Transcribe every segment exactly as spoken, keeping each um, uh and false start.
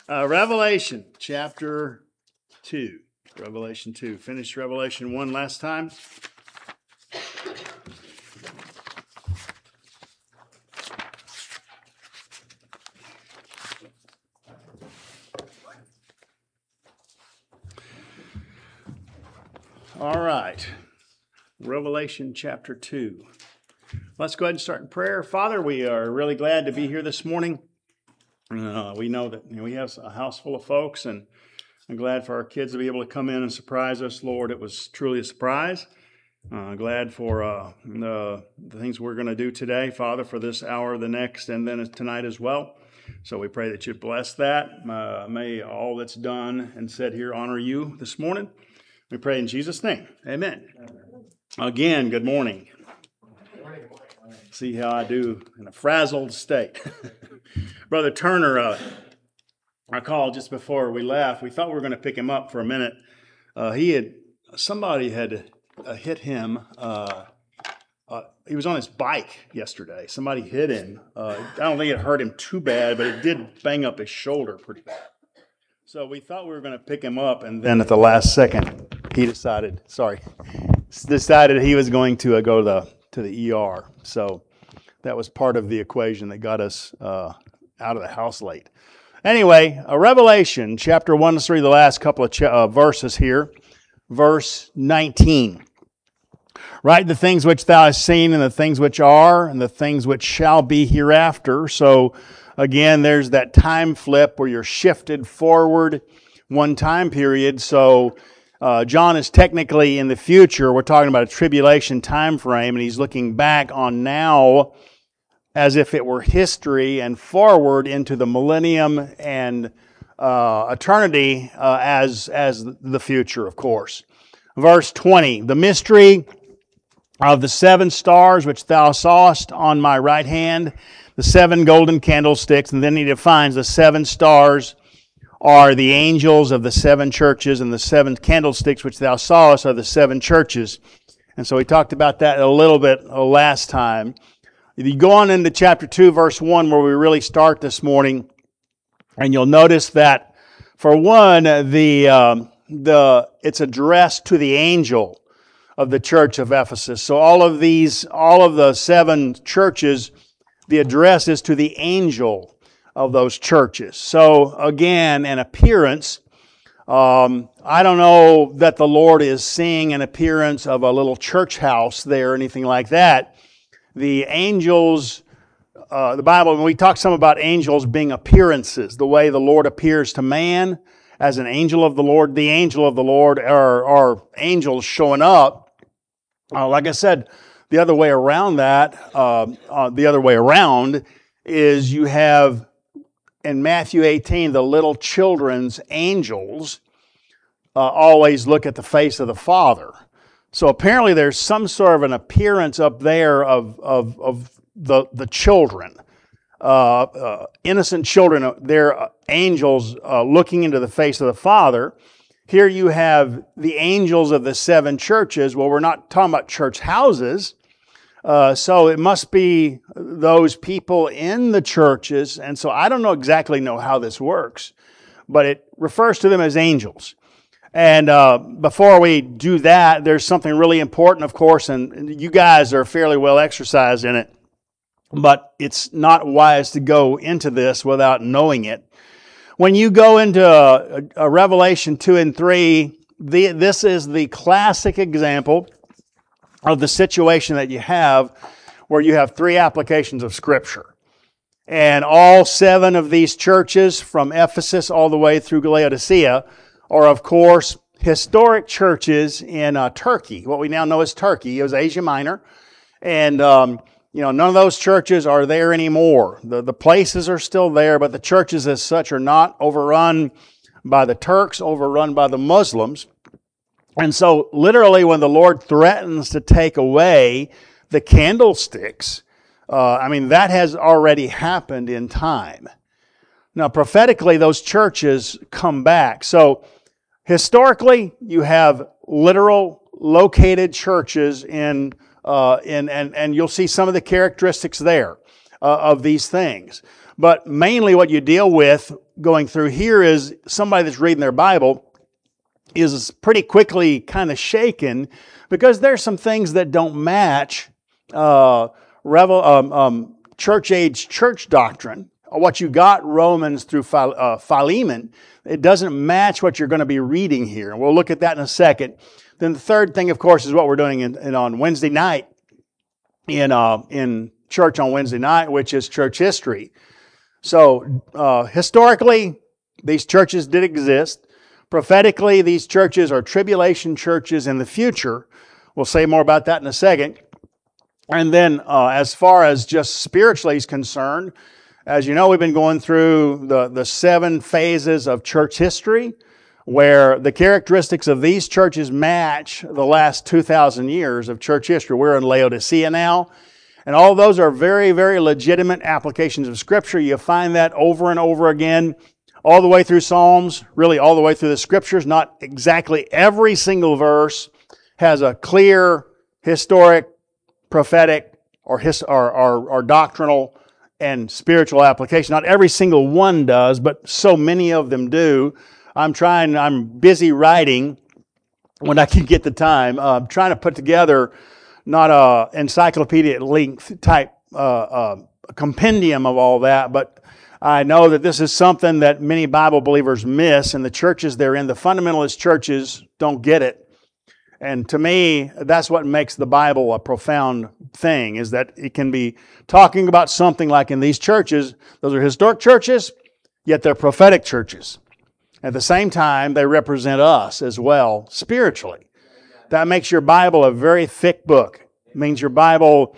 Uh, Revelation chapter two. Revelation two. Finished Revelation one last time. All right. Revelation chapter two. Let's go ahead and start in prayer. Father, we are really glad to be here this morning. Uh, we know that you know, we have a house full of folks, and I'm glad for our kids to be able to come in and surprise us, Lord. It was truly a surprise. Uh, glad for uh, the, the things we're going to do today, Father, for this hour, the next, and then tonight as well. So we pray that you'd bless that. Uh, may all that's done and said here honor you this morning. We pray in Jesus' name. Amen. Again, good morning. See how I do in a frazzled state. Brother Turner, uh, I called just before we left. We thought we were going to pick him up for a minute. Uh, he had, somebody had uh, hit him. Uh, uh, he was on his bike yesterday. Somebody hit him. Uh, I don't think it hurt him too bad, but it did bang up his shoulder pretty bad. So we thought we were going to pick him up, and then at the last second, he decided, sorry, decided he was going to uh, go to the to the E R. So that was part of the equation that got us uh, out of the house late. Anyway, a Revelation chapter one to three, the last couple of ch- uh, verses here. Verse nineteen. Write the things which thou hast seen, and the things which are, and the things which shall be hereafter. So again, there's that time flip where you're shifted forward one time period. So Uh, John is technically in the future. We're talking about a tribulation time frame, and he's looking back on now as if it were history and forward into the millennium and uh, eternity uh, as, as the future, of course. Verse twenty, the mystery of the seven stars which thou sawest on my right hand, the seven golden candlesticks, and then he defines the seven stars are the angels of the seven churches, and the seven candlesticks which thou sawest are the seven churches. And so we talked about that a little bit last time. If you go on into chapter two, verse one, where we really start this morning, and you'll notice that, for one, the um, the it's addressed to the angel of the church of Ephesus. So all of these, all of the seven churches, the address is to the angel of those churches. So again, an appearance. Um, I don't know that the Lord is seeing an appearance of a little church house there or anything like that. The angels, uh, the Bible, when we talk some about angels being appearances, the way the Lord appears to man as an angel of the Lord, the angel of the Lord are, are angels showing up. Uh, like I said, the other way around that, uh, uh, the other way around is you have in Matthew eighteen, the little children's angels uh, always look at the face of the Father. So apparently there's some sort of an appearance up there of, of, of the, the children. Uh, uh, innocent children, they're angels uh, looking into the face of the Father. Here you have the angels of the seven churches. Well, we're not talking about church houses. Uh, so it must be those people in the churches, and so I don't know exactly know how this works, but it refers to them as angels. And uh, before we do that, there's something really important, of course, and you guys are fairly well exercised in it, but it's not wise to go into this without knowing it. When you go into a, a Revelation two and three, the, this is the classic example of the situation that you have where you have three applications of Scripture. And all seven of these churches, from Ephesus all the way through Laodicea, are, of course, historic churches in uh, Turkey, what we now know as Turkey. It was Asia Minor. And, um, you know, none of those churches are there anymore. The, the places are still there, but the churches as such are not overrun by the Turks, overrun by the Muslims. And so, literally, when the Lord threatens to take away the candlesticks, uh, I mean, that has already happened in time. Now, prophetically, those churches come back. So, historically, you have literal located churches in, uh, in and, and you'll see some of the characteristics there uh, of these things. But mainly what you deal with going through here is somebody that's reading their Bible is pretty quickly kind of shaken because there's some things that don't match uh, revel, um, um, church age church doctrine. What you got Romans through Phil, uh, Philemon, it doesn't match what you're going to be reading here. We'll look at that in a second. Then the third thing, of course, is what we're doing in, in on Wednesday night in uh, in church on Wednesday night, which is church history. So uh, historically, these churches did exist. Prophetically, these churches are tribulation churches in the future. We'll say more about that in a second. And then uh, as far as just spiritually is concerned, as you know, we've been going through the, the seven phases of church history, where the characteristics of these churches match the last two thousand years of church history. We're in Laodicea now. And all those are very, very legitimate applications of Scripture. You find that over and over again, all the way through Psalms, really all the way through the Scriptures. Not exactly every single verse has a clear, historic, prophetic, or, his, or, or, or doctrinal and spiritual application. Not every single one does, but so many of them do. I'm trying, I'm busy writing when I can get the time. Uh, I'm trying to put together not a encyclopedia length type uh, uh, compendium of all that, but I know that this is something that many Bible believers miss, and the churches they're in, the fundamentalist churches, don't get it. And to me, that's what makes the Bible a profound thing, is that it can be talking about something like in these churches. Those are historic churches, yet they're prophetic churches. At the same time, they represent us as well spiritually. That makes your Bible a very thick book. It means your Bible,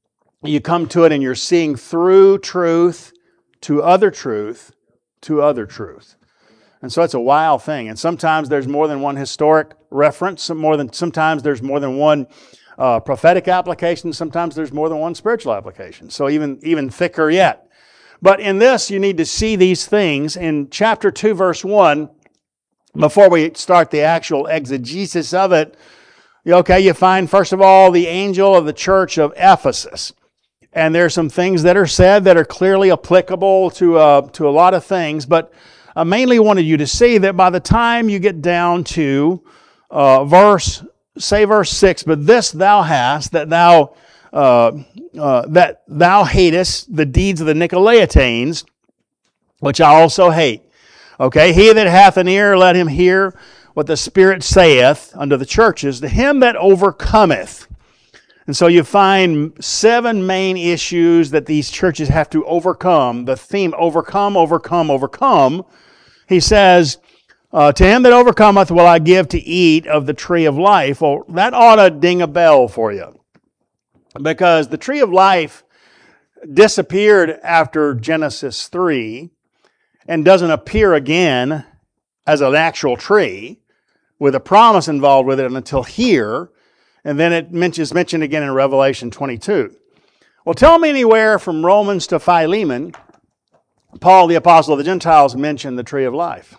you come to it and you're seeing through truth to other truth to other truth. And so it's a wild thing. And sometimes there's more than one historic reference. Some more than Sometimes there's more than one uh, prophetic application. Sometimes there's more than one spiritual application. So even, even thicker yet. But in this, you need to see these things. In chapter two, verse one, before we start the actual exegesis of it, okay, you find, first of all, the angel of the church of Ephesus. And there's some things that are said that are clearly applicable to, uh, to a lot of things. But I mainly wanted you to see that by the time you get down to uh, verse, say verse six, but this thou hast, that thou, uh, uh, that thou hatest the deeds of the Nicolaitanes, which I also hate. Okay, he that hath an ear, let him hear what the Spirit saith unto the churches, to him that overcometh. And so you find seven main issues that these churches have to overcome. The theme, overcome, overcome, overcome. He says, uh, to him that overcometh will I give to eat of the tree of life. Well, that ought to ding a bell for you. Because the tree of life disappeared after Genesis three and doesn't appear again as an actual tree with a promise involved with it until here. And then it is mentioned again in Revelation twenty-two. Well, tell me anywhere from Romans to Philemon, Paul, the apostle of the Gentiles, mentioned the tree of life.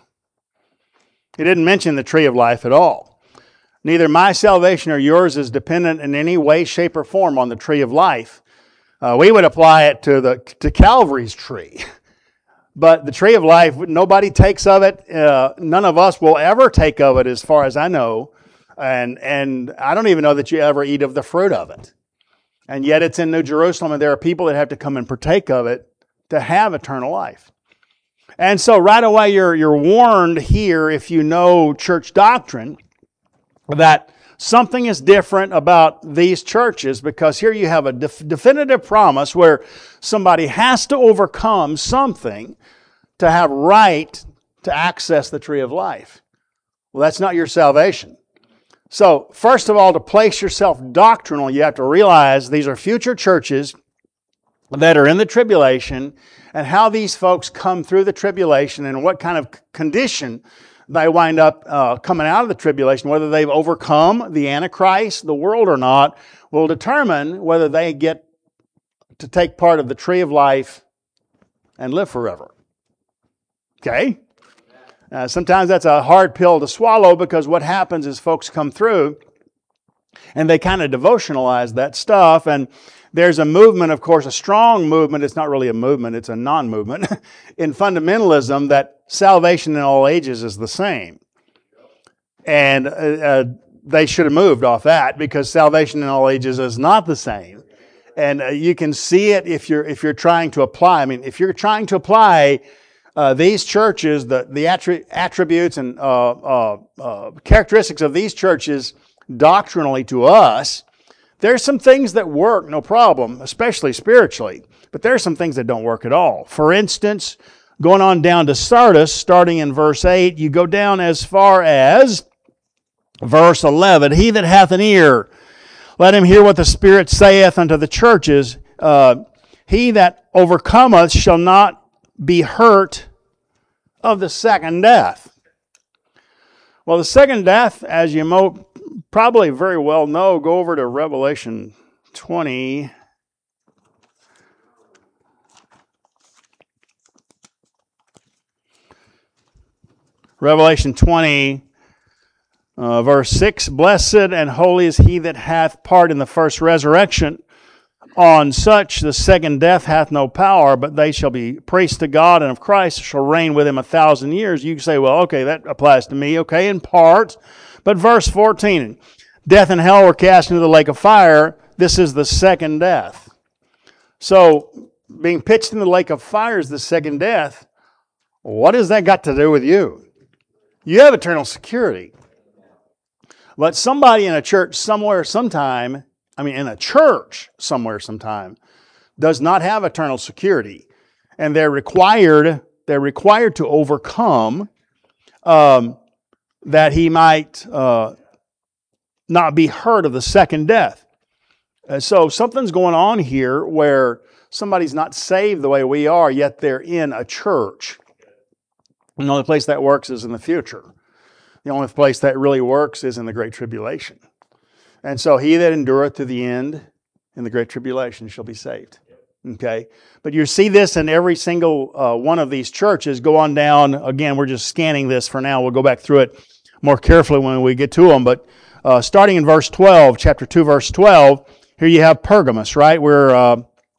He didn't mention the tree of life at all. Neither my salvation or yours is dependent in any way, shape, or form on the tree of life. Uh, we would apply it to the to Calvary's tree. But the tree of life, nobody takes of it. Uh, none of us will ever take of it, as far as I know. And and I don't even know that you ever eat of the fruit of it. And yet it's in New Jerusalem, and there are people that have to come and partake of it to have eternal life. And so right away you're you're warned here, if you know church doctrine, that something is different about these churches, because here you have a def- definitive promise where somebody has to overcome something to have right to access the tree of life. Well, that's not your salvation. So, first of all, to place yourself doctrinal, you have to realize these are future churches that are in the tribulation, and how these folks come through the tribulation and what kind of condition they wind up uh, coming out of the tribulation, whether they've overcome the Antichrist, the world, or not, will determine whether they get to take part of the tree of life and live forever. Okay? Uh, sometimes that's a hard pill to swallow, because what happens is folks come through And they kind of devotionalize that stuff. And there's a movement, of course, a strong movement. It's not really a movement. It's a non-movement in fundamentalism that salvation in all ages is the same. And uh, uh, they should have moved off that because salvation in all ages is not the same. And uh, you can see it if you're if you're trying to apply. I mean, if you're trying to apply uh, these churches, the the attri- attributes and uh, uh, uh, characteristics of these churches doctrinally to us, there's some things that work, no problem, especially spiritually. But there's some things that don't work at all. For instance, going on down to Sardis, starting in verse eight, you go down as far as verse eleven. He that hath an ear, let him hear what the Spirit saith unto the churches. Uh, he that overcometh shall not be hurt of the second death. Well, the second death, as you mo- probably very well know, go over to Revelation twenty. Revelation twenty, uh, verse six, Blessed and holy is he that hath part in the first resurrection. On such the second death hath no power, but they shall be priests to God and of Christ, shall reign with him a thousand years. You can say, well, okay, that applies to me, okay, in part. But verse fourteen, Death and hell were cast into the lake of fire. This is the second death. So, being pitched in the lake of fire is the second death. What has that got to do with you? You have eternal security. But somebody in a church somewhere sometime, I mean in a church somewhere sometime, does not have eternal security. And they're required, they're required to overcome um, that he might uh, not be hurt of the second death. Uh, so something's going on here where somebody's not saved the way we are, yet they're in a church. And the only place that works is in the future. The only place that really works is in the Great Tribulation. And so he that endureth to the end in the Great Tribulation shall be saved. Okay? But you see this in every single uh, one of these churches. Go on down. Again, we're just scanning this for now. We'll go back through it more carefully when we get to them. But uh, starting in verse twelve, chapter two, verse twelve, here you have Pergamos, right? We're uh,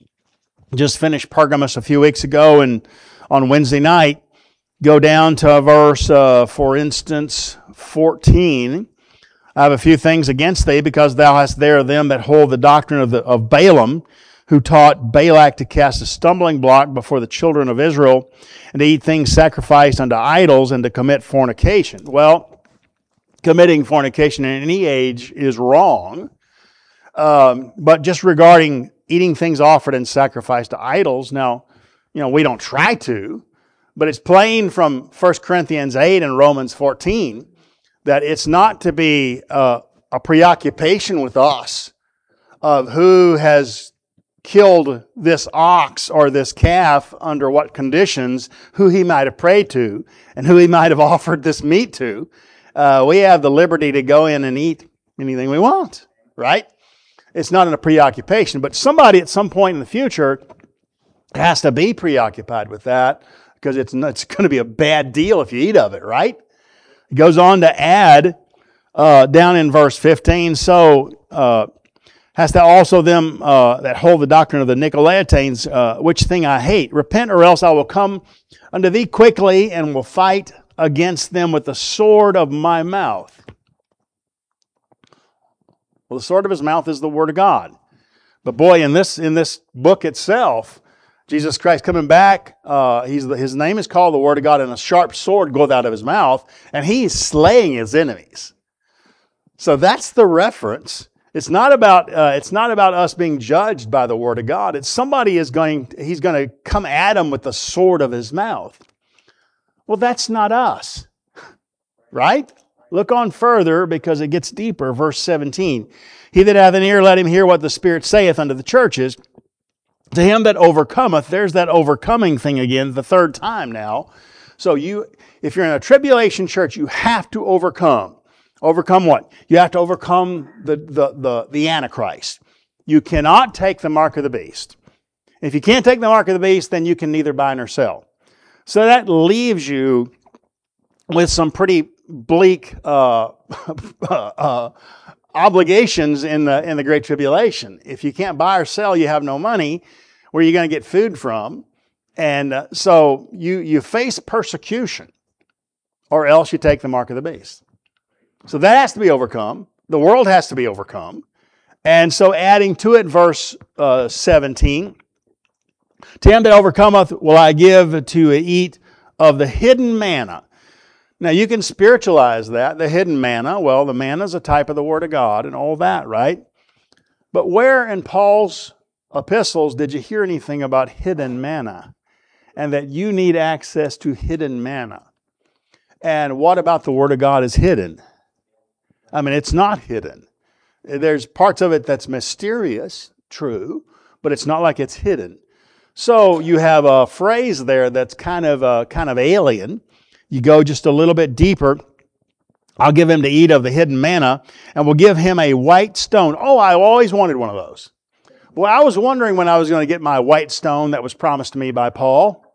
just finished Pergamos a few weeks ago, and on Wednesday night, go down to verse, uh, for instance, fourteen. I have a few things against thee, because thou hast there them that hold the doctrine of, the, of Balaam, who taught Balak to cast a stumbling block before the children of Israel, and to eat things sacrificed unto idols, and to commit fornication. Well, committing fornication in any age is wrong, um, but just regarding eating things offered and sacrificed to idols, now, you know, we don't try to, but it's plain from First Corinthians eight and Romans fourteen that it's not to be uh, a preoccupation with us of who has killed this ox or this calf under what conditions, who he might have prayed to, and who he might have offered this meat to. Uh, we have the liberty to go in and eat anything we want, right? It's not in a preoccupation, but somebody at some point in the future has to be preoccupied with that, because it's, it's going to be a bad deal if you eat of it, right? He goes on to add, uh, down in verse fifteen, so uh, hast thou also them uh, that hold the doctrine of the Nicolaitanes, uh, which thing I hate. Repent, or else I will come unto thee quickly, and will fight against them with the sword of my mouth. Well, the sword of his mouth is the Word of God. But boy, in this in this book itself, Jesus Christ coming back, uh, he's his name is called the Word of God, and a sharp sword goeth out of his mouth, and he's slaying his enemies. So that's the reference. It's not about uh, it's not about us being judged by the Word of God. It's somebody is going he's going to come at him with the sword of his mouth. Well, that's not us, right? Look on further, because it gets deeper. Verse seventeen: He that hath an ear, let him hear what the Spirit saith unto the churches. To him that overcometh, there's that overcoming thing again, the third time now. So you, if you're in a tribulation church, you have to overcome. Overcome what? You have to overcome the, the, the, the Antichrist. You cannot take the mark of the beast. If you can't take the mark of the beast, then you can neither buy nor sell. So that leaves you with some pretty bleak uh, uh, obligations in the in the Great Tribulation. If you can't buy or sell, you have no money. Where are you going to get food from? And uh, so you you face persecution, or else you take the mark of the beast. So that has to be overcome. The world has to be overcome. And so adding to it, verse uh, seventeen, to him that overcometh will I give to eat of the hidden manna. Now you can spiritualize that, the hidden manna. Well, the manna is a type of the Word of God and all that, right? But where in Paul's epistles did you hear anything about hidden manna? And that you need access to hidden manna. And what about the Word of God is hidden? I mean, it's not hidden. There's parts of it that's mysterious, true, but it's not like it's hidden. So you have a phrase there that's kind of uh, kind of alien. You go just a little bit deeper. I'll give him to eat of the hidden manna, and we'll give him a white stone. Oh, I always wanted one of those. Well, I was wondering when I was going to get my white stone that was promised to me by Paul.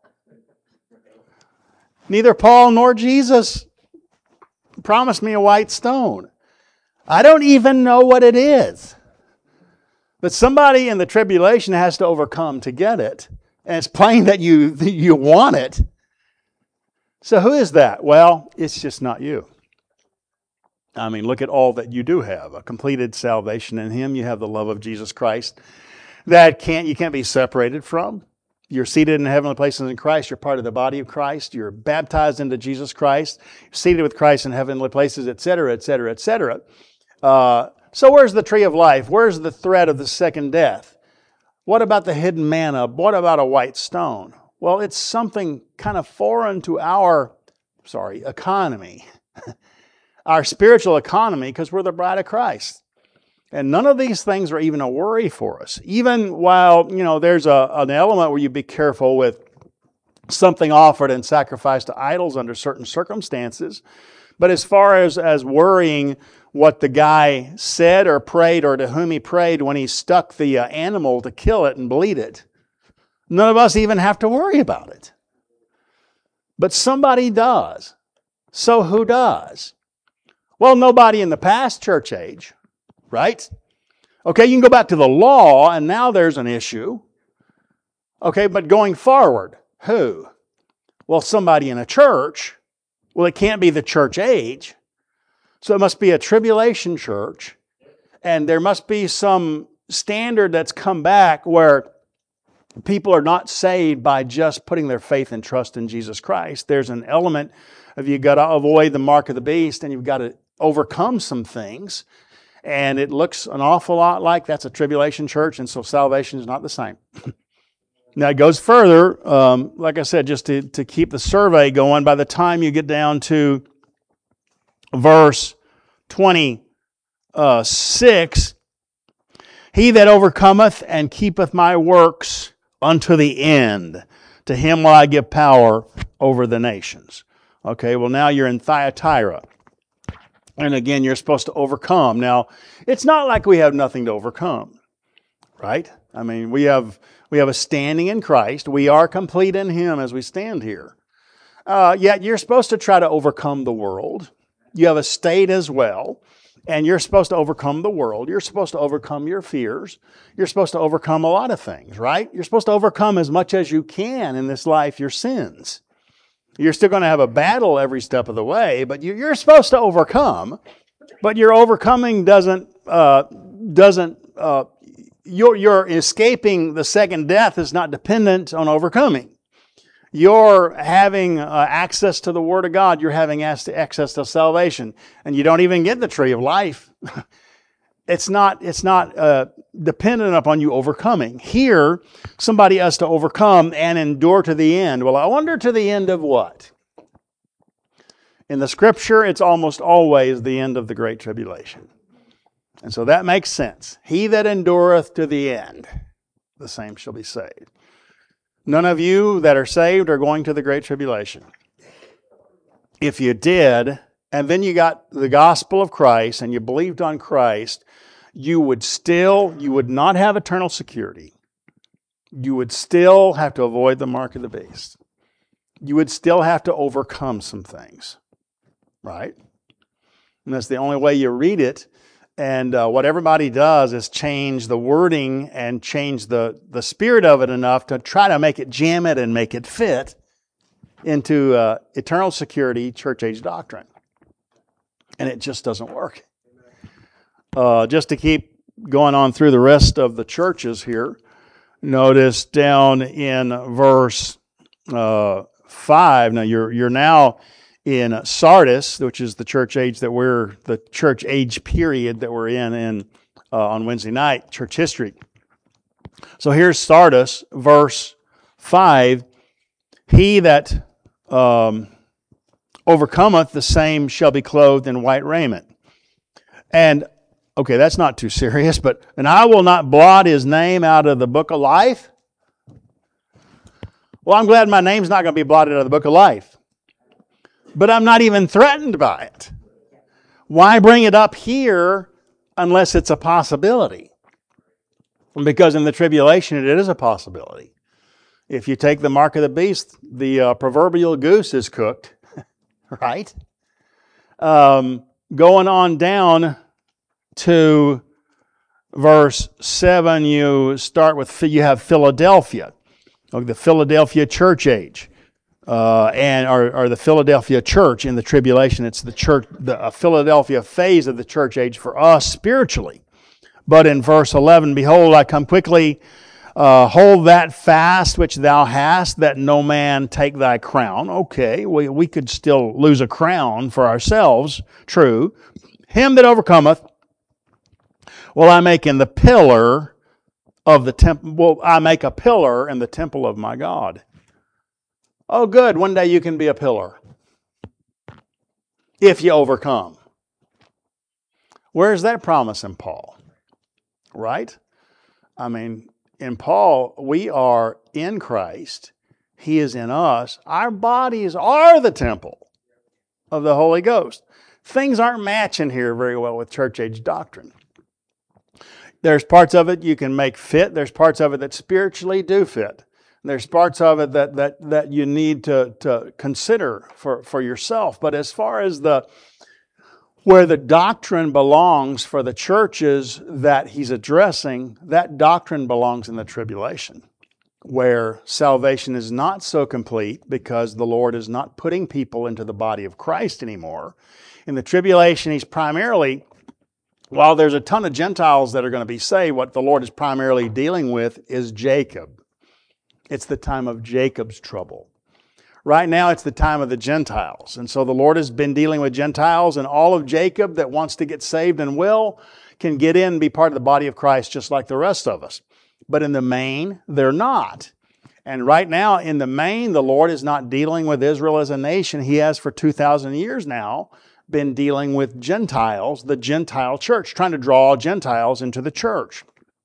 Neither Paul nor Jesus promised me a white stone. I don't even know what it is. But somebody in the tribulation has to overcome to get it. And it's plain that you, you want it. So who is that? Well, it's just not you. I mean, look at all that you do have. A completed salvation in Him. You have the love of Jesus Christ that can't you can't be separated from. You're seated in heavenly places in Christ. You're part of the body of Christ. You're baptized into Jesus Christ. You're seated with Christ in heavenly places, et cetera, et cetera, et cetera. Uh, so where's the tree of life? Where's the threat of the second death? What about the hidden manna? What about a white stone? Well, it's something kind of foreign to our, sorry, economy. Our spiritual economy, because we're the bride of Christ. And none of these things are even a worry for us. Even while, you know, there's a, an element where you be careful with something offered and sacrificed to idols under certain circumstances. But as far as, as worrying what the guy said or prayed or to whom he prayed when he stuck the uh, animal to kill it and bleed it, none of us even have to worry about it. But somebody does. So who does? Well, nobody in the past church age, right? Okay, you can go back to the law, and now there's an issue. Okay, but going forward, who? Well, somebody in a church. Well, it can't be the church age. So it must be a tribulation church. And there must be some standard that's come back where people are not saved by just putting their faith and trust in Jesus Christ. There's an element of you've got to avoid the mark of the beast and you've got to overcome some things. And it looks an awful lot like that's a tribulation church, and so salvation is not the same. Now it goes further, um, like I said, just to, to keep the survey going, by the time you get down to verse twenty-six, he that overcometh and keepeth my works unto the end, to him will I give power over the nations. Okay, well now you're in Thyatira. And again, you're supposed to overcome. Now, it's not like we have nothing to overcome, right? I mean, we have we have a standing in Christ. We are complete in Him as we stand here. Uh, yet you're supposed to try to overcome the world. You have a state as well. And you're supposed to overcome the world. You're supposed to overcome your fears. You're supposed to overcome a lot of things, right? You're supposed to overcome as much as you can in this life your sins. You're still going to have a battle every step of the way, but you're supposed to overcome. But your overcoming doesn't, uh, doesn't, uh, your, your escaping the second death is not dependent on overcoming. You're having uh, access to the Word of God. You're having access to salvation. And you don't even get the tree of life. It's not, it's not uh, dependent upon you overcoming. Here, somebody has to overcome and endure to the end. Well, I wonder to the end of what? In the Scripture, it's almost always the end of the Great Tribulation. And so that makes sense. He that endureth to the end, the same shall be saved. None of you that are saved are going to the Great Tribulation. If you did, and then you got the gospel of Christ and you believed on Christ, you would still, you would not have eternal security. You would still have to avoid the mark of the beast. You would still have to overcome some things, right? And that's the only way you read it And uh, what everybody does is change the wording and change the, the spirit of it enough to try to make it, jam it and make it fit into uh, eternal security church age doctrine. And it just doesn't work. Uh, just to keep going on through the rest of the churches here, notice down in verse uh, five. Now you're you're now in Sardis, which is the church age that we're the church age period that we're in in uh, on Wednesday night church history. So here's Sardis, verse five. He that um, overcometh, the same shall be clothed in white raiment. And okay, that's not too serious, but and I will not blot his name out of the book of life. Well, I'm glad my name's not going to be blotted out of the book of life. But I'm not even threatened by it. Why bring it up here unless it's a possibility? Because in the tribulation, it is a possibility. If you take the mark of the beast, the uh, proverbial goose is cooked, right? Um, going on down to verse seven, you start with, you have Philadelphia, the Philadelphia church age. Uh, and or, or the Philadelphia church in the tribulation. It's the church, the uh, Philadelphia phase of the church age for us spiritually. But in verse eleven, behold, I come quickly, uh, hold that fast which thou hast, that no man take thy crown. Okay, we, we could still lose a crown for ourselves, true. Him that overcometh, will I make in the pillar of the temple, will I make a pillar in the temple of my God. Oh, good. One day you can be a pillar. If you overcome. Where's that promise in Paul? Right? I mean, in Paul, we are in Christ. He is in us. Our bodies are the temple of the Holy Ghost. Things aren't matching here very well with church age doctrine. There's parts of it you can make fit. There's parts of it that spiritually do fit. There's parts of it that that that you need to, to consider for, for yourself. But as far as the where the doctrine belongs for the churches that he's addressing, that doctrine belongs in the tribulation, where salvation is not so complete because the Lord is not putting people into the body of Christ anymore. In the tribulation, he's primarily, while there's a ton of Gentiles that are going to be saved, what the Lord is primarily dealing with is Jacob. It's the time of Jacob's trouble. Right now, it's the time of the Gentiles. And so the Lord has been dealing with Gentiles, and all of Jacob that wants to get saved and will can get in and be part of the body of Christ just like the rest of us. But in the main, they're not. And right now, in the main, the Lord is not dealing with Israel as a nation. He has for two thousand years now been dealing with Gentiles, the Gentile church, trying to draw Gentiles into the church.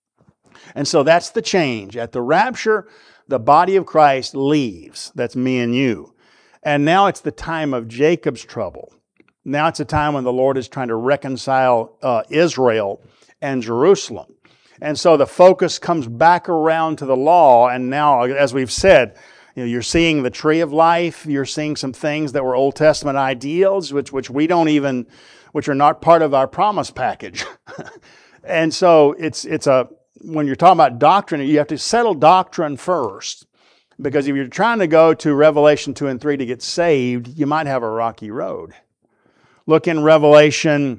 And so that's the change. At the rapture, the body of Christ leaves. That's me and you. And now it's the time of Jacob's trouble. Now it's a time when the Lord is trying to reconcile uh, Israel and Jerusalem. And so the focus comes back around to the law. And now, as we've said, you know, you're seeing the tree of life. You're seeing some things that were Old Testament ideals, which, which we don't even, which are not part of our promise package. And so it's it's a, when you're talking about doctrine, you have to settle doctrine first. Because if you're trying to go to Revelation two and three to get saved, you might have a rocky road. Look in Revelation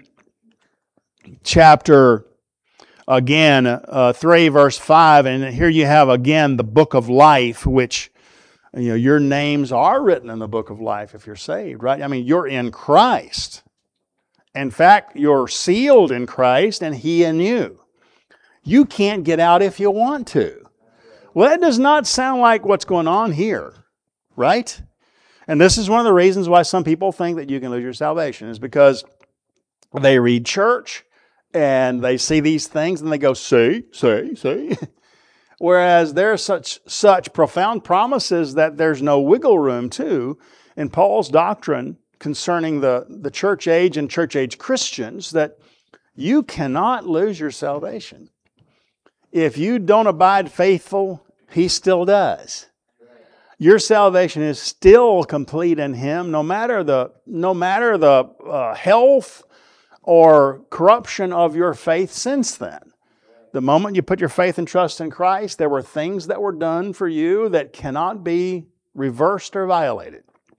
chapter, again, uh, three, verse five, and here you have, again, the book of life, which, you know, your names are written in the book of life if you're saved, right? I mean, you're in Christ. In fact, you're sealed in Christ and He in you. You can't get out if you want to. Well, that does not sound like what's going on here, right? And this is one of the reasons why some people think that you can lose your salvation, is because they read church and they see these things and they go, see, see, see. Whereas there are such, such profound promises that there's no wiggle room to in Paul's doctrine concerning the, the church age and church age Christians, that you cannot lose your salvation. If you don't abide faithful, He still does. Your salvation is still complete in Him, no matter the no matter the uh, health, or corruption of your faith since then. The moment you put your faith and trust in Christ, there were things that were done for you that cannot be reversed or violated.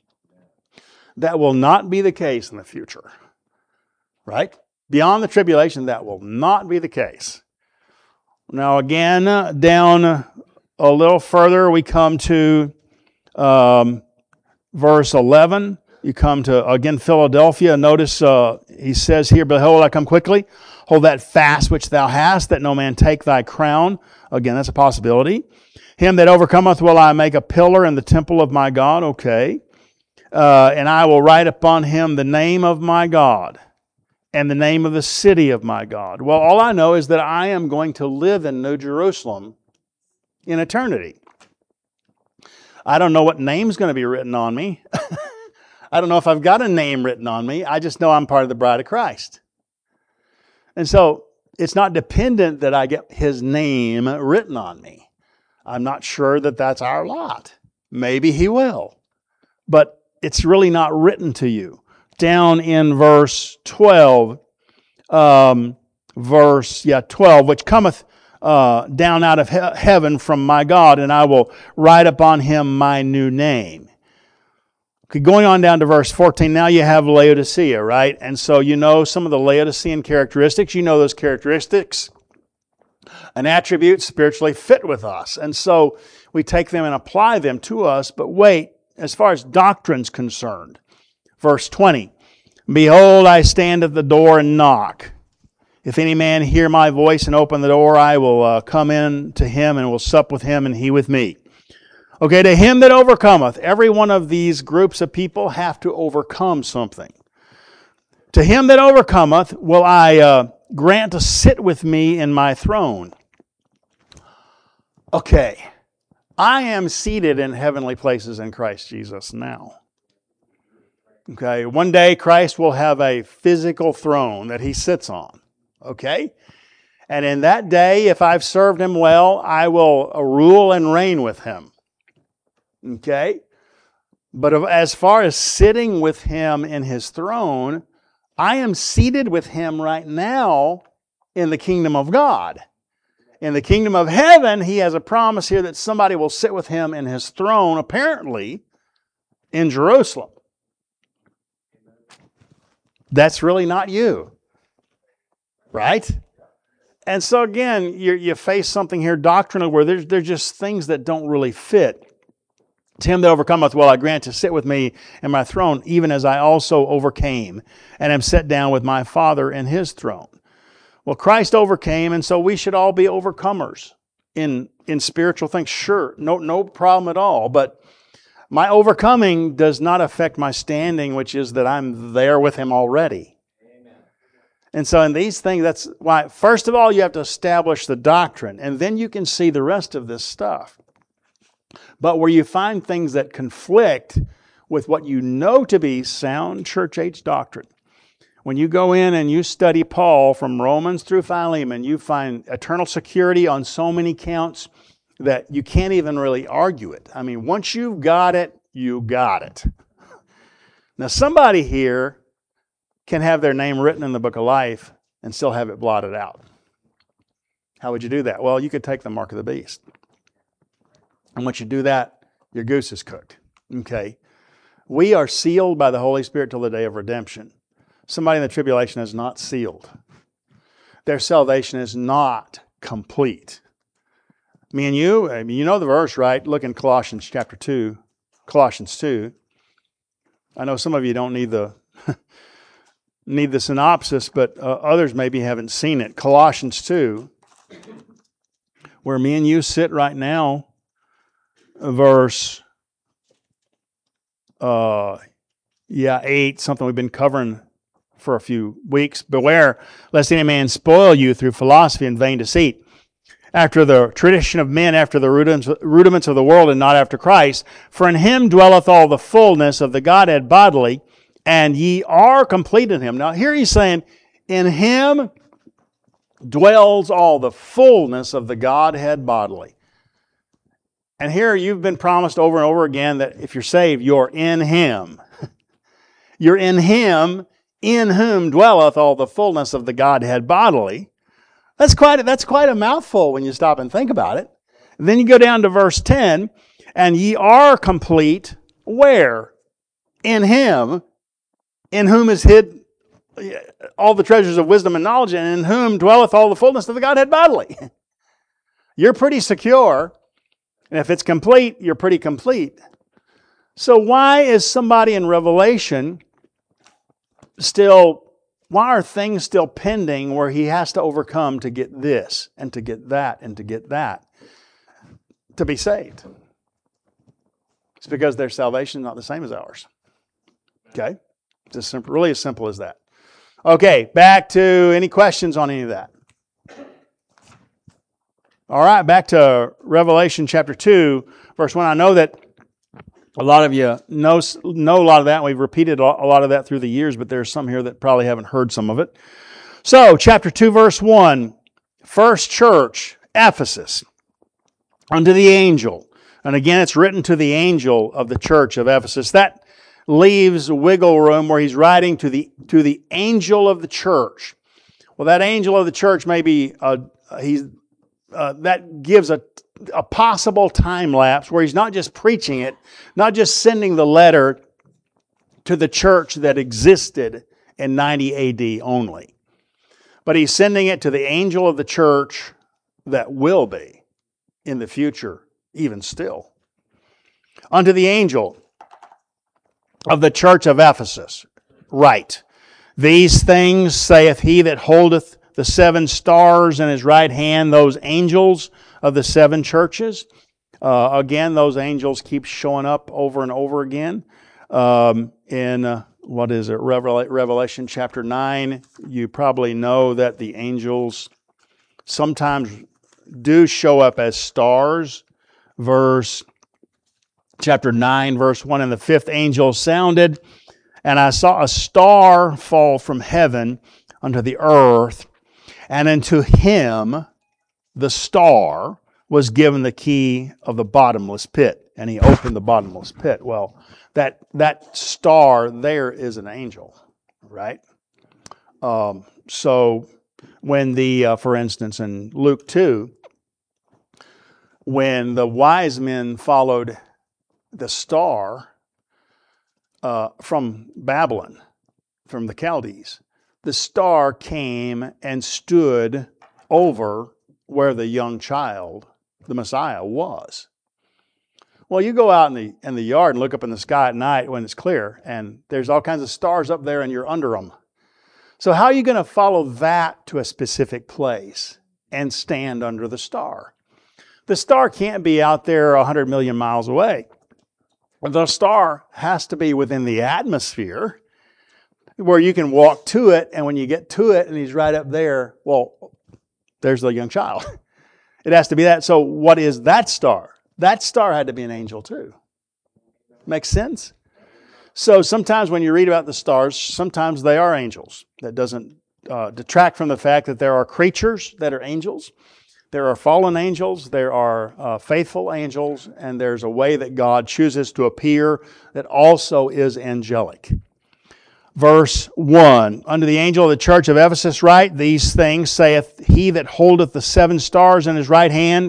That will not be the case in the future. Right? Beyond the tribulation, that will not be the case. Now again, down a little further, we come to um, verse eleven. You come to, again, Philadelphia. Notice uh, he says here, "Behold, I come quickly. Hold that fast which thou hast, that no man take thy crown." Again, that's a possibility. "Him that overcometh will I make a pillar in the temple of my God." Okay. Uh, "and I will write upon him the name of my God and the name of the city of my God." Well, all I know is that I am going to live in New Jerusalem in eternity. I don't know what name's going to be written on me. I don't know if I've got a name written on me. I just know I'm part of the bride of Christ. And so it's not dependent that I get his name written on me. I'm not sure that that's our lot. Maybe he will. But it's really not written to you. Down in verse twelve, um, verse, yeah, twelve, "which cometh uh, down out of he- heaven from my God, and I will write upon him my new name." Okay, going on down to verse fourteen, now you have Laodicea, right? And so you know some of the Laodicean characteristics. You know those characteristics and attributes spiritually fit with us. And so we take them and apply them to us. But wait, as far as doctrine's concerned, verse twenty, "Behold, I stand at the door and knock. If any man hear my voice and open the door, I will uh, come in to him and will sup with him and he with me." Okay, "to him that overcometh," every one of these groups of people have to overcome something. "To him that overcometh will I uh, grant to sit with me in my throne." Okay, I am seated in heavenly places in Christ Jesus now. Okay, one day Christ will have a physical throne that he sits on. Okay? And in that day, if I've served him well, I will rule and reign with him. Okay? But as far as sitting with him in his throne, I am seated with him right now in the kingdom of God. In the kingdom of heaven, he has a promise here that somebody will sit with him in his throne, apparently, in Jerusalem. That's really not you. Right? And so again, you, you face something here doctrinal where there's, there's just things that don't really fit. "To him that overcometh will I grant to sit with me in my throne, even as I also overcame, and am set down with my Father in his throne." Well, Christ overcame, and so we should all be overcomers in, in spiritual things. Sure, no, no problem at all. But my overcoming does not affect my standing, which is that I'm there with him already. Amen. And so in these things, that's why, first of all, you have to establish the doctrine, and then you can see the rest of this stuff. But where you find things that conflict with what you know to be sound church age doctrine, when you go in and you study Paul from Romans through Philemon, you find eternal security on so many counts that you can't even really argue it. I mean, once you've got it, you got it. Now, somebody here can have their name written in the book of life and still have it blotted out. How would you do that? Well, you could take the mark of the beast. And once you do that, your goose is cooked. Okay? We are sealed by the Holy Spirit till the day of redemption. Somebody in the tribulation is not sealed. Their salvation is not complete. Me and you, I mean, you know the verse, right? Look in Colossians chapter two. Colossians two. I know some of you don't need the need the synopsis, but uh, others maybe haven't seen it. Colossians two, where me and you sit right now, verse uh, yeah, eight, something we've been covering for a few weeks. "Beware, lest any man spoil you through philosophy and vain deceit, after the tradition of men, after the rudiments of the world, and not after Christ. For in him dwelleth all the fullness of the Godhead bodily, and ye are complete in him." Now here he's saying, in him dwells all the fullness of the Godhead bodily. And here you've been promised over and over again that if you're saved, you're in him. You're in him in whom dwelleth all the fullness of the Godhead bodily. That's quite, a, that's quite a mouthful when you stop and think about it. And then you go down to verse ten, and ye are complete, where? In Him, in whom is hid all the treasures of wisdom and knowledge, and in whom dwelleth all the fullness of the Godhead bodily. You're pretty secure, and if it's complete, you're pretty complete. So why is somebody in Revelation still, why are things still pending where he has to overcome to get this, and to get that, and to get that, to be saved? It's because their salvation is not the same as ours. Okay? It's as simple, really as simple as that. Okay, back to any questions on any of that. All right, back to Revelation chapter two, verse one. I know that a lot of you know, know a lot of that. We've repeated a lot of that through the years, but there's some here that probably haven't heard some of it. So, chapter two, verse one, first church, Ephesus, unto the angel. And again, it's written to the angel of the church of Ephesus. That leaves wiggle room where he's writing to the to the angel of the church. Well, that angel of the church may be, uh, he's, uh, that gives a, a possible time lapse where he's not just preaching it, not just sending the letter to the church that existed in ninety A D only, but he's sending it to the angel of the church that will be in the future, even still. Unto the angel of the church of Ephesus, write, these things saith he that holdeth the seven stars in his right hand, those angels of the seven churches. Uh, again, those angels keep showing up over and over again. Um, in, uh, what is it, Revel- Revelation chapter nine, you probably know that the angels sometimes do show up as stars. Verse chapter nine, verse one, and the fifth angel sounded, and I saw a star fall from heaven unto the earth, and unto him, the star, was given the key of the bottomless pit, and he opened the bottomless pit. Well, that that star there is an angel, right? Um, so when the, uh, for instance, in Luke two, when the wise men followed the star uh, from Babylon, from the Chaldees, the star came and stood over where the young child, the Messiah, was. Well, you go out in the in the yard and look up in the sky at night when it's clear, and there's all kinds of stars up there and you're under them. So how are you going to follow that to a specific place and stand under the star? The star can't be out there one hundred million miles away. The star has to be within the atmosphere where you can walk to it, and when you get to it and he's right up there, well, there's the young child. It has to be that. So what is that star? That star had to be an angel too. Makes sense? So sometimes when you read about the stars, sometimes they are angels. That doesn't uh, detract from the fact that there are creatures that are angels. There are fallen angels, there are uh, faithful angels, and there's a way that God chooses to appear that also is angelic. Verse one, unto the angel of the church of Ephesus write, these things saith he that holdeth the seven stars in his right hand,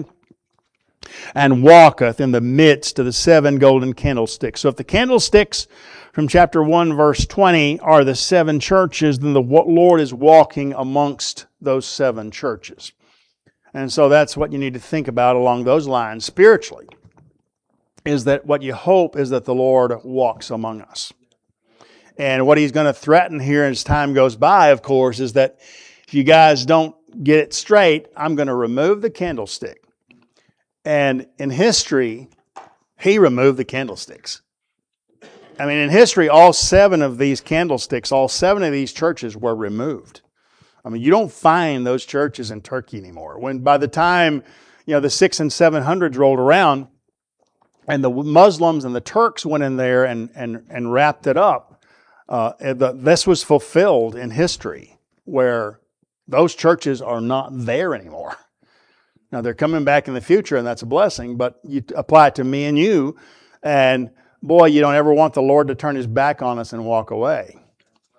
and walketh in the midst of the seven golden candlesticks. So if the candlesticks from chapter one, verse twenty, are the seven churches, then the Lord is walking amongst those seven churches. And so that's what you need to think about along those lines spiritually, is that what you hope is that the Lord walks among us. And what he's going to threaten here as time goes by, of course, is that if you guys don't get it straight, I'm going to remove the candlestick. And in history, he removed the candlesticks. I mean, in history, all seven of these candlesticks, all seven of these churches were removed. I mean, you don't find those churches in Turkey anymore. When by the time, you know, the six and seven hundreds rolled around, and the Muslims and the Turks went in there and and and wrapped it up, uh, the, this was fulfilled in history, where those churches are not there anymore. Now they're coming back in the future, and that's a blessing. But you apply it to me and you, and boy, you don't ever want the Lord to turn His back on us and walk away.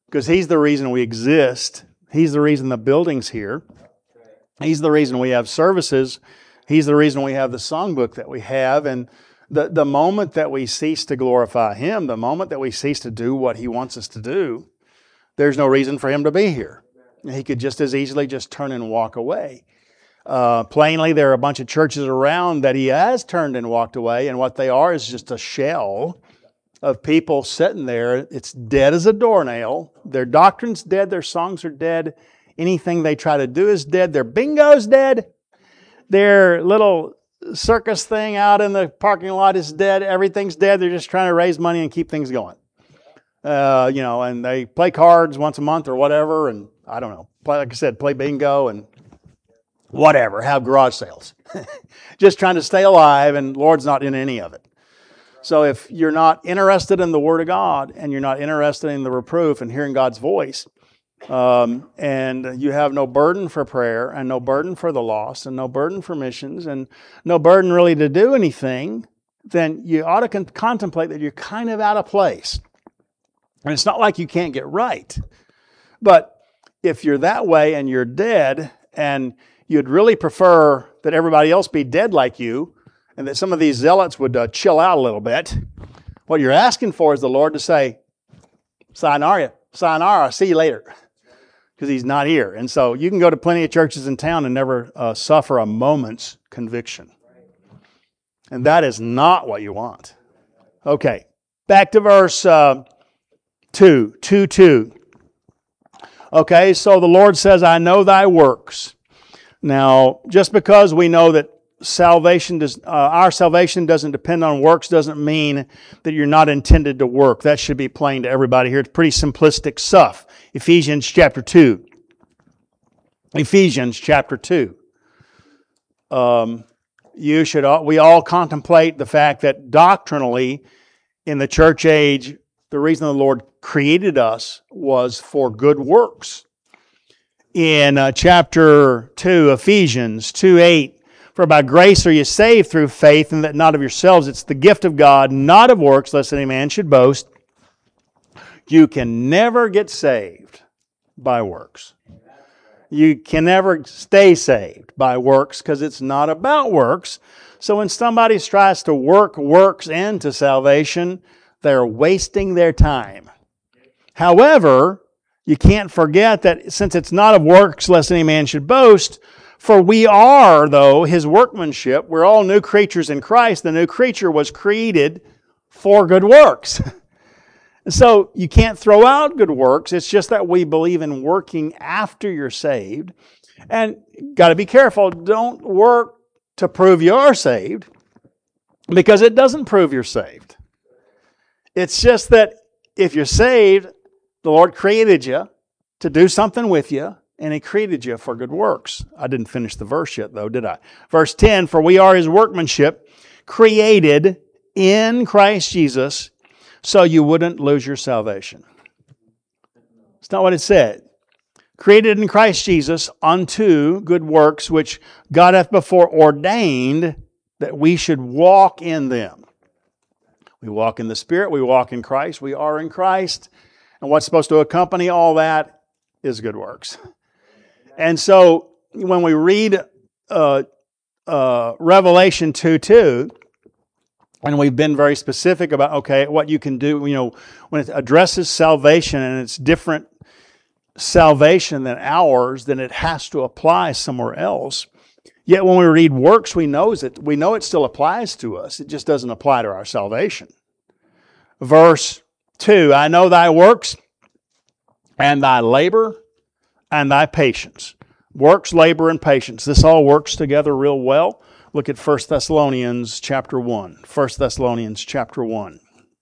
because He's the reason we exist. He's the reason the building's here. He's the reason we have services. He's the reason we have the songbook that we have. And the, the moment that we cease to glorify Him, the moment that we cease to do what He wants us to do, there's no reason for Him to be here. He could just as easily just turn and walk away. Uh, plainly, there are a bunch of churches around that He has turned and walked away, and what they are is just a shell of people sitting there. It's dead as a doornail. Their doctrine's dead. Their songs are dead. Anything they try to do is dead. Their bingo's dead. Their little circus thing out in the parking lot is dead. Everything's dead. They're just trying to raise money and keep things going. Uh, you know, and they play cards once a month or whatever, and I don't know. Play, like I said, play bingo and whatever, have garage sales. Just trying to stay alive, and Lord's not in any of it. So if you're not interested in the Word of God, and you're not interested in the reproof and hearing God's voice, um, and you have no burden for prayer, and no burden for the lost, and no burden for missions, and no burden really to do anything, then you ought to con- contemplate that you're kind of out of place. And it's not like you can't get right. But if you're that way and you're dead, and you'd really prefer that everybody else be dead like you, and that some of these zealots would uh, chill out a little bit, what you're asking for is the Lord to say, sayonara, sayonara, see you later. Because He's not here. And so you can go to plenty of churches in town and never uh, suffer a moment's conviction. And that is not what you want. Okay, back to verse uh, two, two, two. Okay, so the Lord says, I know thy works. Now, just because we know that salvation does, uh, our salvation doesn't depend on works doesn't mean that you're not intended to work. That should be plain to everybody here. It's pretty simplistic stuff. Ephesians chapter two. Ephesians chapter two. Um, you should all, we all contemplate the fact that doctrinally, in the church age, the reason the Lord created us was for good works. In uh, chapter two, Ephesians two eight, for by grace are you saved through faith, and that not of yourselves. It's the gift of God, not of works, lest any man should boast. You can never get saved by works. You can never stay saved by works because it's not about works. So when somebody tries to work works into salvation, they're wasting their time. However, you can't forget that since it's not of works, lest any man should boast, for we are, though, His workmanship. We're all new creatures in Christ. The new creature was created for good works. So you can't throw out good works. It's just that we believe in working after you're saved. And got to be careful. Don't work to prove you're saved, because it doesn't prove you're saved. It's just that if you're saved, the Lord created you to do something with you, and He created you for good works. I didn't finish the verse yet, though, did I? Verse ten, for we are His workmanship, created in Christ Jesus, so you wouldn't lose your salvation. It's not what it said. Created in Christ Jesus unto good works, which God hath before ordained that we should walk in them. We walk in the Spirit, we walk in Christ, we are in Christ. And what's supposed to accompany all that is good works. And so when we read uh, uh, Revelation two two, and we've been very specific about, okay, what you can do, you know, when it addresses salvation and it's different salvation than ours, then it has to apply somewhere else. Yet when we read works, we know it, we know it still applies to us. It just doesn't apply to our salvation. Verse two, I know thy works and thy labor and thy patience. Works, labor, and patience. This all works together real well. Look at First Thessalonians chapter one. First Thessalonians chapter one.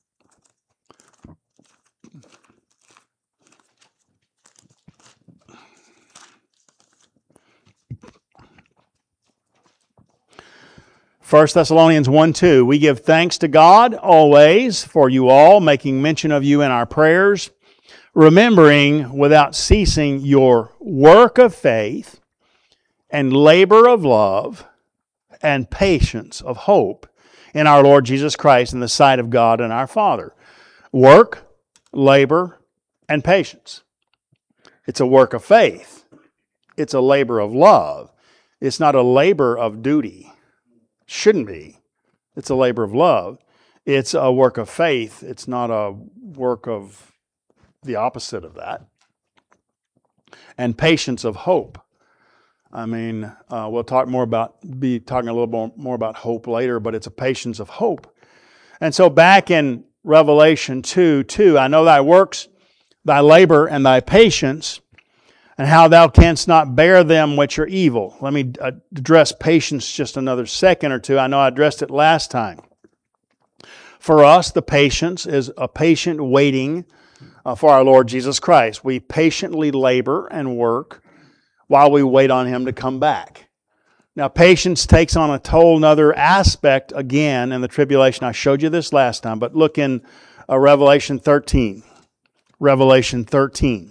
First Thessalonians one two, we give thanks to God always for you all, making mention of you in our prayers, remembering without ceasing your work of faith and labor of love and patience of hope in our Lord Jesus Christ in the sight of God and our Father. Work, labor, and patience. It's a work of faith. It's a labor of love. It's not a labor of duty. Shouldn't be. It's a labor of love. It's a work of faith. It's not a work of the opposite of that. And patience of hope. I mean, uh, we'll talk more about, be talking a little more, more about hope later, but it's a patience of hope. And so back in Revelation two, two, I know thy works, thy labor, and thy patience, and how thou canst not bear them which are evil. Let me address patience just another second or two. I know I addressed it last time. For us, the patience is a patient waiting uh, for our Lord Jesus Christ. We patiently labor and work while we wait on Him to come back. Now, patience takes on a whole other aspect again in the tribulation. I showed you this last time, but look in uh, Revelation thirteen. Revelation thirteen.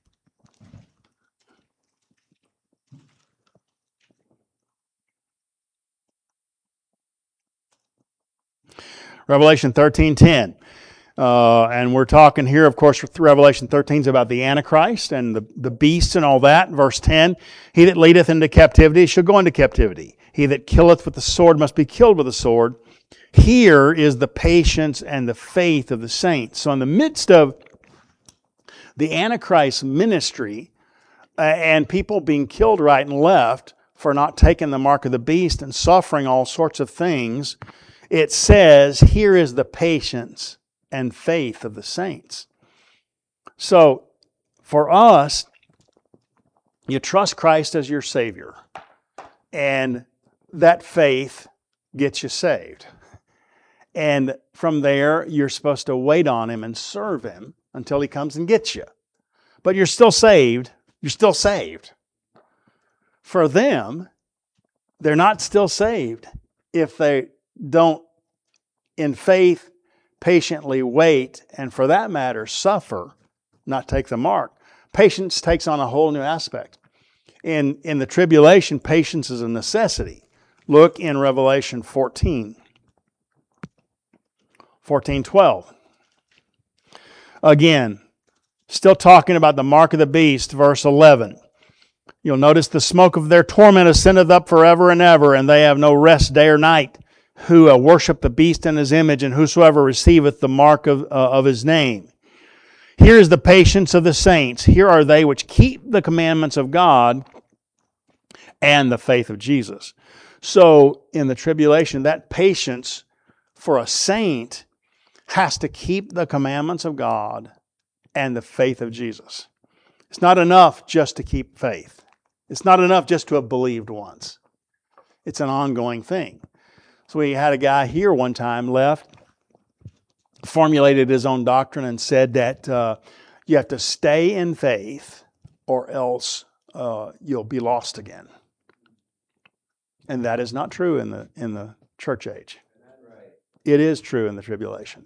Revelation thirteen ten. Uh, and we're talking here, of course, Revelation thirteen is about the Antichrist and the, the beast and all that. Verse ten, he that leadeth into captivity shall go into captivity. He that killeth with the sword must be killed with the sword. Here is the patience and the faith of the saints. So in the midst of the Antichrist ministry uh, and people being killed right and left for not taking the mark of the beast and suffering all sorts of things, it says, here is the patience and faith of the saints. So, for us, you trust Christ as your Savior, and that faith gets you saved. And from there, you're supposed to wait on Him and serve Him until He comes and gets you. But you're still saved. You're still saved. For them, they're not still saved if they don't, in faith, patiently wait, and for that matter, suffer, not take the mark. Patience takes on a whole new aspect. In, in the tribulation, patience is a necessity. Look in Revelation fourteen. fourteen twelve. Again, still talking about the mark of the beast, verse eleven. You'll notice the smoke of their torment ascendeth up forever and ever, and they have no rest day or night, who uh, worship the beast in his image, and whosoever receiveth the mark of, uh, of his name. Here is the patience of the saints. Here are they which keep the commandments of God and the faith of Jesus. So, in the tribulation, that patience for a saint has to keep the commandments of God and the faith of Jesus. It's not enough just to keep faith. It's not enough just to have believed once. It's an ongoing thing. So we had a guy here one time left, formulated his own doctrine and said that uh, you have to stay in faith or else uh, you'll be lost again. And that is not true in the in the church age. It is true in the tribulation.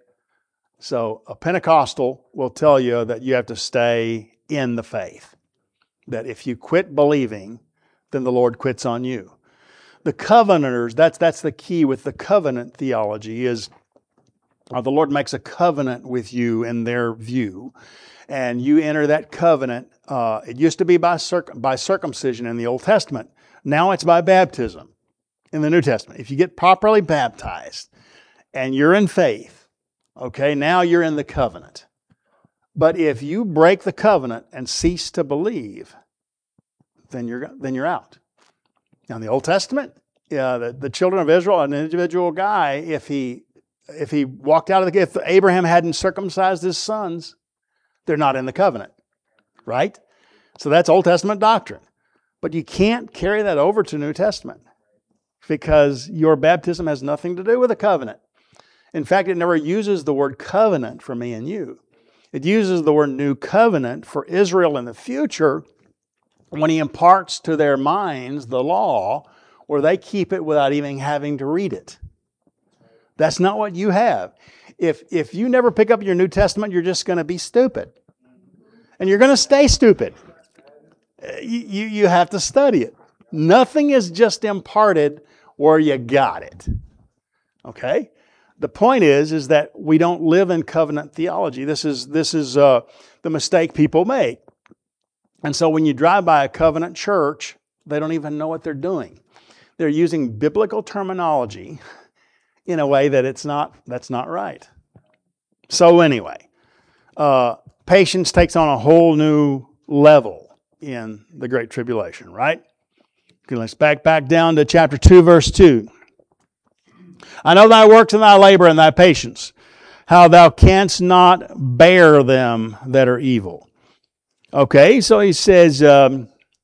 So a Pentecostal will tell you that you have to stay in the faith. That if you quit believing, then the Lord quits on you. The covenanters, that's that's the key with the covenant theology is uh, the Lord makes a covenant with you in their view, and you enter that covenant. Uh, it used to be by circ- by circumcision in the Old Testament. Now it's by baptism in the New Testament. If you get properly baptized and you're in faith, okay, now you're in the covenant. But if you break the covenant and cease to believe, then you're then you're out. Now, in the Old Testament, uh, the, the children of Israel, an individual guy, if he if he walked out of the if Abraham hadn't circumcised his sons, they're not in the covenant, right? So that's Old Testament doctrine. But you can't carry that over to New Testament because your baptism has nothing to do with a covenant. In fact, it never uses the word covenant for me and you. It uses the word new covenant for Israel in the future when He imparts to their minds the law where they keep it without even having to read it. That's not what you have. If, if you never pick up your New Testament, you're just going to be stupid. And you're going to stay stupid. You, you, you have to study it. Nothing is just imparted where you got it. Okay? The point is, is that we don't live in covenant theology. This is, this is uh, the mistake people make. And so when you drive by a covenant church, they don't even know what they're doing. They're using biblical terminology in a way that it's not, that's not right. So anyway, uh, patience takes on a whole new level in the Great Tribulation, right? Okay, let's back back down to chapter two, verse two. I know thy works and thy labor and thy patience, how thou canst not bear them that are evil. Okay, so he says, um,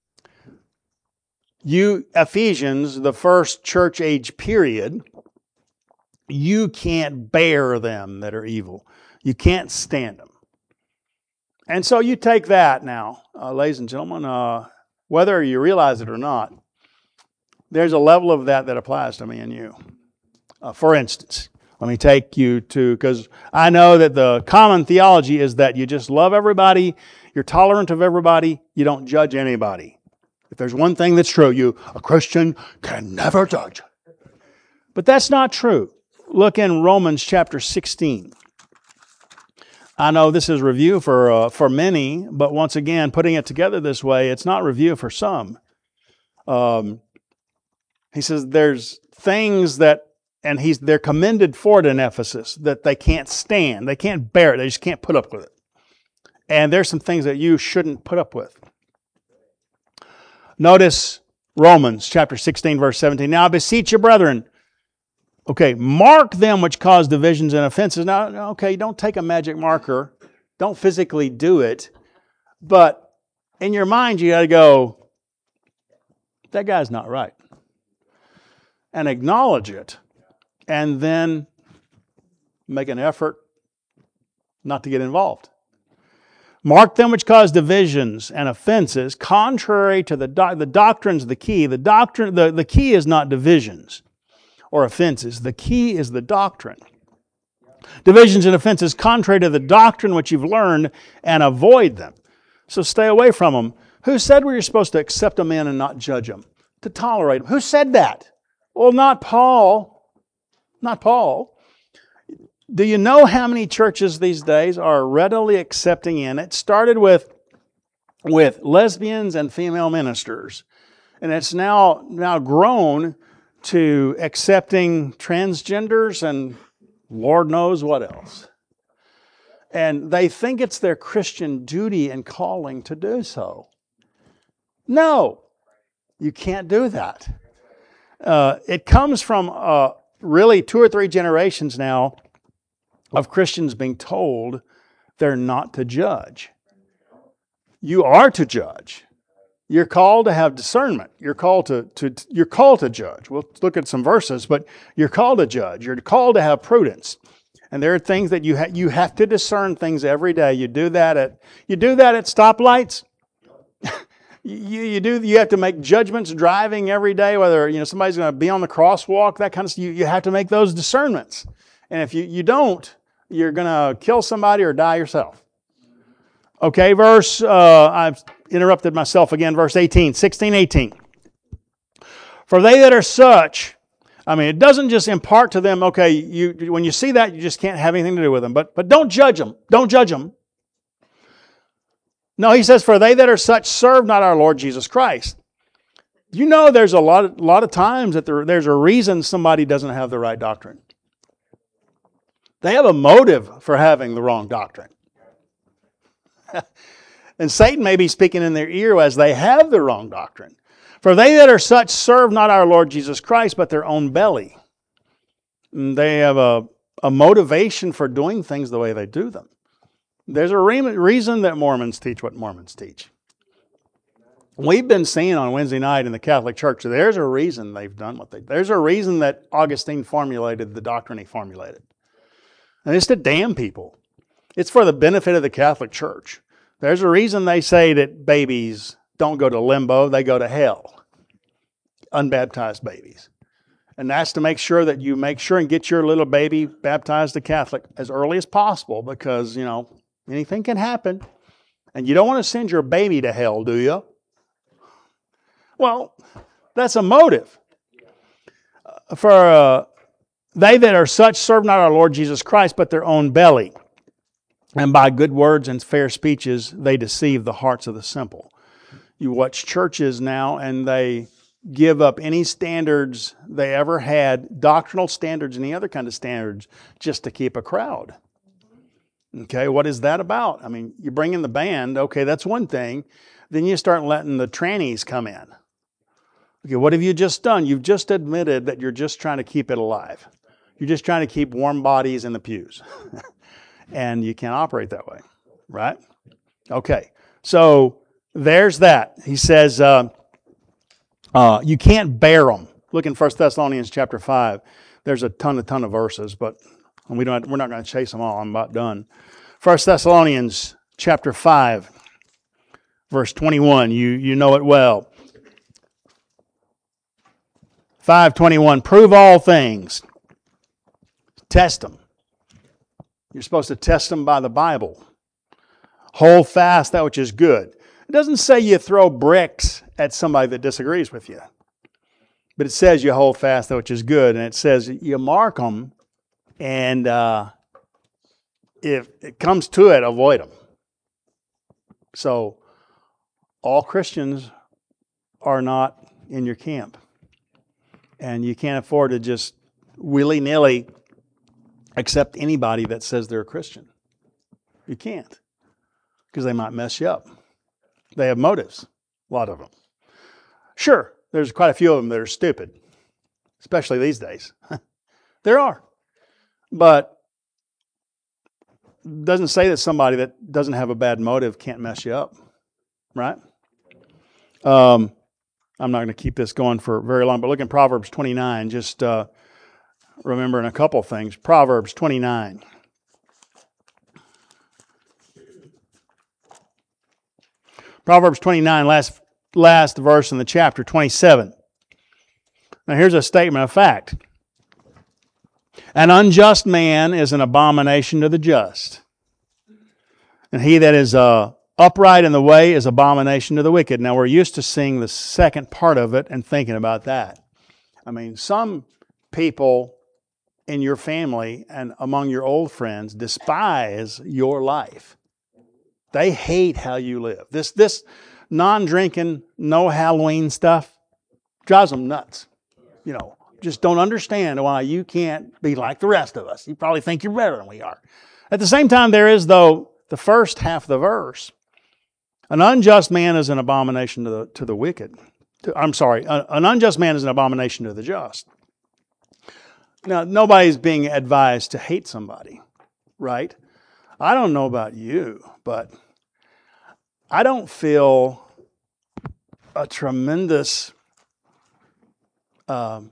you, Ephesians, the first church age period, you can't bear them that are evil. You can't stand them. And so you take that now, uh, ladies and gentlemen, uh, whether you realize it or not, there's a level of that that applies to me and you. Uh, for instance, let me take you to, because I know that the common theology is that you just love everybody, you're tolerant of everybody, you don't judge anybody. If there's one thing that's true, you, a Christian, can never judge. But that's not true. Look in Romans chapter sixteen. I know this is review for uh, for many, but once again, putting it together this way, it's not review for some. Um, he says there's things that, and he's they're commended for it in Ephesus, that they can't stand, they can't bear it, they just can't put up with it. And there's some things that you shouldn't put up with. Notice Romans chapter sixteen, verse seventeen. Now I beseech you, brethren, okay, mark them which cause divisions and offenses. Now, okay, don't take a magic marker. Don't physically do it. But in your mind, you got to go, that guy's not right. And acknowledge it. And then make an effort not to get involved. Mark them which cause divisions and offenses, contrary to the, do- the doctrine's the key. The doctrine, the, the key is not divisions or offenses. The key is the doctrine. Divisions and offenses contrary to the doctrine which you've learned, and avoid them. So stay away from them. Who said we were supposed to accept them in and not judge them? To tolerate them. Who said that? Well, not Paul. Not Paul. Do you know how many churches these days are readily accepting in? It started with, with lesbians and female ministers. And it's now, now grown to accepting transgenders and Lord knows what else. And they think it's their Christian duty and calling to do so. No, you can't do that. Uh, it comes from uh, really two or three generations now of Christians being told they're not to judge. You are to judge. You're called to have discernment. You're called to, to you're called to judge. We'll look at some verses, but you're called to judge. You're called to have prudence. And there are things that you ha- you have to discern things every day. You do that at you do that at stoplights. you you do you have to make judgments driving every day, whether you know somebody's going to be on the crosswalk, that kind of stuff. You, you have to make those discernments. And if you, you don't, you're going to kill somebody or die yourself. Okay, verse, uh, I've interrupted myself again, verse eighteen, sixteen, eighteen. For they that are such, I mean, it doesn't just impart to them, okay, you when you see that, you just can't have anything to do with them. But, but don't judge them. Don't judge them. No, he says, for they that are such serve not our Lord Jesus Christ. You know there's a lot of, lot of times that there, there's a reason somebody doesn't have the right doctrine. They have a motive for having the wrong doctrine. And Satan may be speaking in their ear as they have the wrong doctrine. For they that are such serve not our Lord Jesus Christ, but their own belly. And they have a, a motivation for doing things the way they do them. There's a re- reason that Mormons teach what Mormons teach. We've been seeing on Wednesday night in the Catholic Church, there's a reason they've done what they did. There's a reason that Augustine formulated the doctrine he formulated. And it's to damn people. It's for the benefit of the Catholic Church. There's a reason they say that babies don't go to limbo, they go to hell. Unbaptized babies. And that's to make sure that you make sure and get your little baby baptized to Catholic as early as possible because, you know, anything can happen. And you don't want to send your baby to hell, do you? Well, that's a motive. For uh, They that are such serve not our Lord Jesus Christ, but their own belly. And by good words and fair speeches, they deceive the hearts of the simple. You watch churches now, and they give up any standards they ever had, doctrinal standards, any other kind of standards, just to keep a crowd. Okay, what is that about? I mean, you bring in the band, okay, that's one thing. Then you start letting the trannies come in. Okay, what have you just done? You've just admitted that you're just trying to keep it alive. You're just trying to keep warm bodies in the pews. And you can't operate that way, right? Okay, so there's that. He says, uh, uh, you can't bear them. Look in First Thessalonians chapter five. There's a ton, a ton of verses, but we don't. We're not going to chase them all. I'm about done. First Thessalonians chapter five, verse twenty-one. You you know it well. five twenty-one. Prove all things. Test them. You're supposed to test them by the Bible. Hold fast that which is good. It doesn't say you throw bricks at somebody that disagrees with you. But it says you hold fast that which is good. And it says you mark them. And uh, if it comes to it, avoid them. So all Christians are not in your camp. And you can't afford to just willy-nilly accept anybody that says they're a Christian. You can't. Because they might mess you up. They have motives. A lot of them. Sure, there's quite a few of them that are stupid. Especially these days. There are. But it doesn't say that somebody that doesn't have a bad motive can't mess you up. Right? Um, I'm not going to keep this going for very long, but look in Proverbs twenty-nine, just uh, remembering a couple things. Proverbs twenty-nine. Proverbs twenty-nine, last, last verse in the chapter, twenty-seven. Now here's a statement of fact. An unjust man is an abomination to the just. And he that is uh, upright in the way is abomination to the wicked. Now we're used to seeing the second part of it and thinking about that. I mean, some people in your family and among your old friends despise your life. They hate how you live. This, this non-drinking, no Halloween stuff drives them nuts. You know, just don't understand why you can't be like the rest of us. You probably think you're better than we are. At the same time, there is, though, the first half of the verse. An unjust man is an abomination to the, to the wicked. To, I'm sorry, a, an unjust man is an abomination to the just. Now, nobody's being advised to hate somebody, right? I don't know about you, but I don't feel a tremendous, um,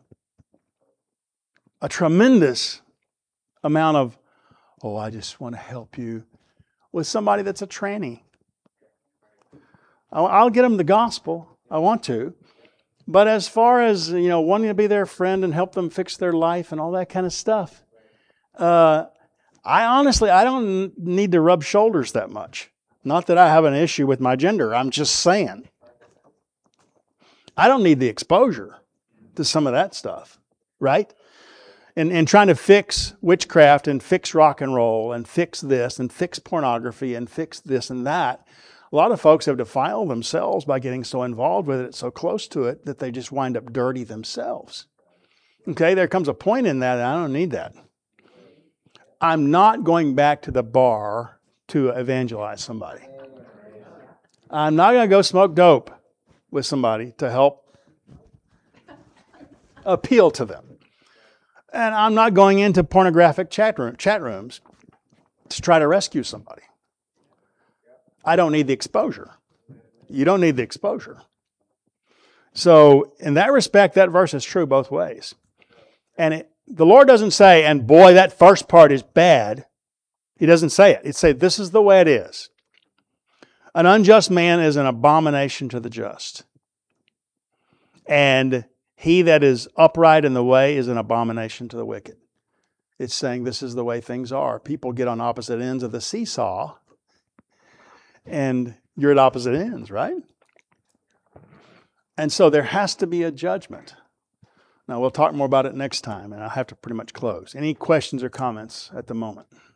a tremendous amount of, oh, I just want to help you with somebody that's a tranny. I'll, I'll get them the gospel. I want to. But as far as, you know, wanting to be their friend and help them fix their life and all that kind of stuff, uh, I honestly, I don't need to rub shoulders that much. Not that I have an issue with my gender. I'm just saying. I don't need the exposure to some of that stuff, right? And, and trying to fix witchcraft and fix rock and roll and fix this and fix pornography and fix this and that. A lot of folks have defiled themselves by getting so involved with it, so close to it, that they just wind up dirty themselves. Okay, there comes a point in that, and I don't need that. I'm not going back to the bar to evangelize somebody. I'm not going to go smoke dope with somebody to help appeal to them. And I'm not going into pornographic chat, room, chat rooms to try to rescue somebody. I don't need the exposure. You don't need the exposure. So in that respect, that verse is true both ways. And it, the Lord doesn't say, and boy, that first part is bad. He doesn't say it. It says, this is the way it is. An unjust man is an abomination to the just. And he that is upright in the way is an abomination to the wicked. It's saying this is the way things are. People get on opposite ends of the seesaw, and you're at opposite ends, right? And so there has to be a judgment. Now, we'll talk more about it next time, and I'll have to pretty much close. Any questions or comments at the moment?